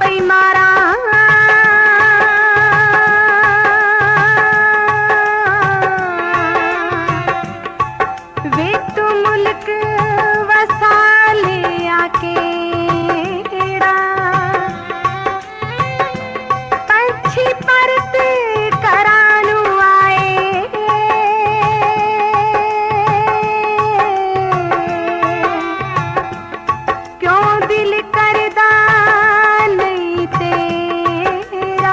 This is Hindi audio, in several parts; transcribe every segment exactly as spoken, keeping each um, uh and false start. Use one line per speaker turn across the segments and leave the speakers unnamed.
पई मारा वे तू मुल्क वसा ले आके पंछी परत करानू आए क्यों दिल करदा नहीं तेरा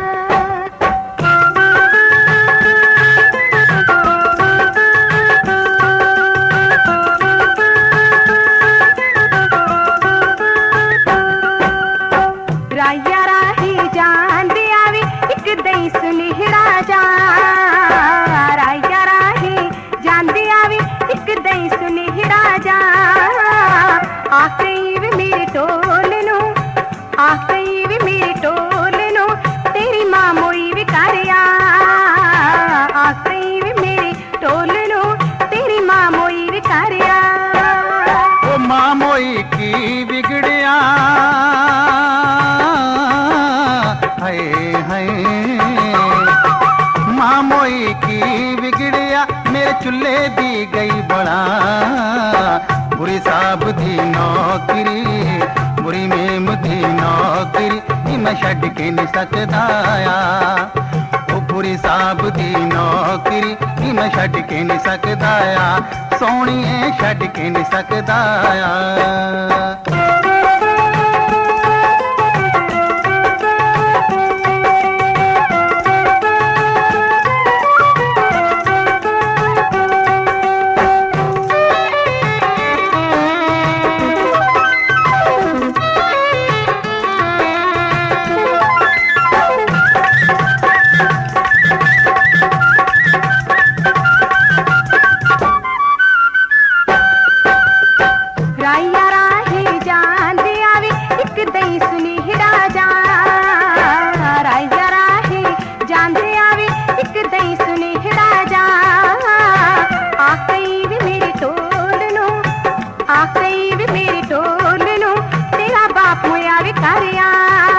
राया राही जान दे आवी एक दई सुनिहड़ा जा राया राही जान दे आवी एक दई सुनिहड़ा जा आखई वे मेरे टोल नु आखई वे मेरे टोल नु तेरी मां मोई विकारिया आखई वे मेरे टोल नु तेरी मां मोई विकारिया
ओ मां मोई की बिगड़िया हाय हाय मां मोई की बिगड़िया मेरे चुल्ले दी गई बड़ा बुरी साहब दी नौकरी बुरी मेम दी नौकरी मैं छड़ के नहीं सकदा ओ बुरी साहब दी नौकरी मैं छड़ के नहीं सकदा सोहणीए छड़ के नहीं सकदा
राया राही जान दे आवी एक दई सुनिहड़ा जा राया राही जान दे आवी एक दई सुनिहड़ा जा आखई वे मेरे टोल नु आखई वे मेरे टोल नु तेरा बाप मोया विकारिया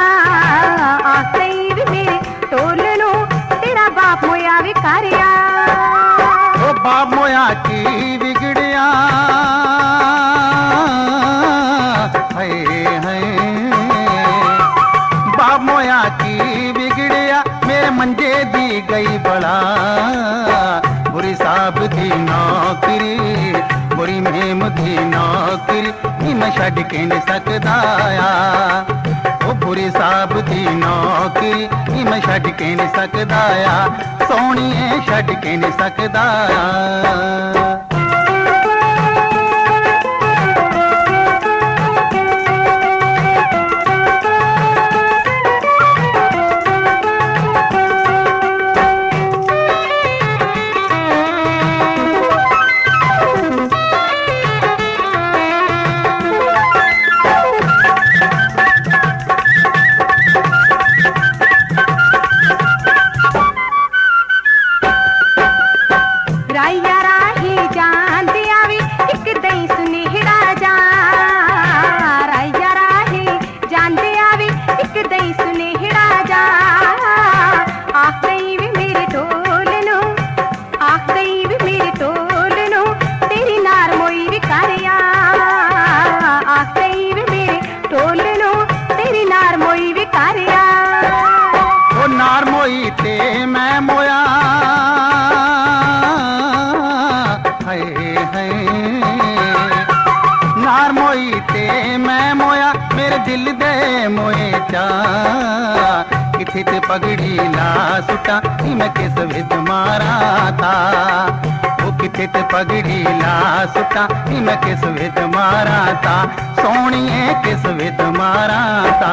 आखई वे मेरे टोल नु तेरा बाप मोया विकारिया
ओ बाप मोया की बिगड़िया हाय हाय बाप मोया की बिगड़िया मेरे मंजे दी गई बड़ा बुरी साहब दी नौकरी बुरी मेम दी नौकरी मैं छड़ के नहीं सकदा ओ बुरी साहब दी नौकरी मैं छड़ के नहीं सकदा सोहणीए छड़ के नहीं सकदा
राया राही जान दे आवी एक दई सुनिहड़ा जा राया राही जान दे आवी एक दई सुनिहड़ा जा आखई वे मेरे टोल नु आखई वे मेरे टोल नु तेरी नार मोई विकारिया आखई वे मेरे टोल नु तेरी नार मोई विकारिया
ओ नार मोई ते मैं मोया हाय हाय नार मोई ते मैं मोया मेरे दिल दे मोए चा किथे ते पगड़ी ला सुटा मैं किस विद मारा था ओ किथे ते पगड़ी ला सुटा मैं किस विद मारा था सोहणीए किस विद मारा था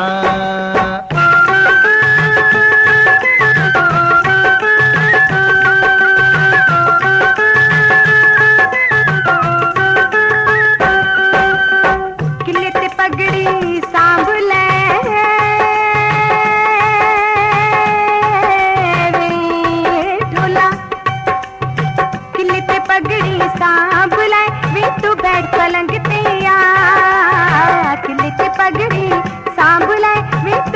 पलंग ते आ किले ते पगड़ी सांभ लाए वे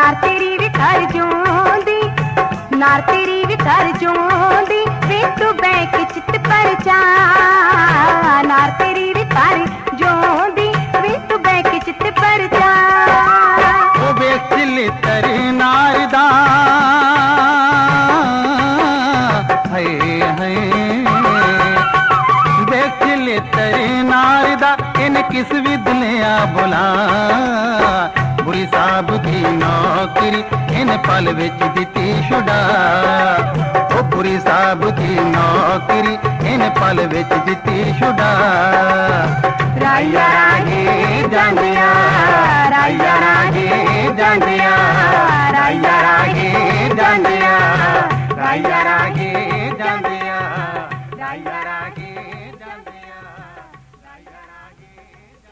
नार तेरी भी कर जोंदी, नार तेरी भी कर जोंदी, वे तू बैक चित पर जा, नार तेरी भी कर जोंदी, वे तू बैक चित पर जा।
ओ बेचिल तरी नारदा है है, बेचिल तरी नारदा इन किस विदलिया बुला, बुरी साहब दी नौकरी इन पल विच दिती छुड़ा, ओ बुरी साहब दी नौकरी इन पल विच दिती छुड़ा।
राया राहे जांदिया, राया राहे जांदिया, राया राहे जांदिया।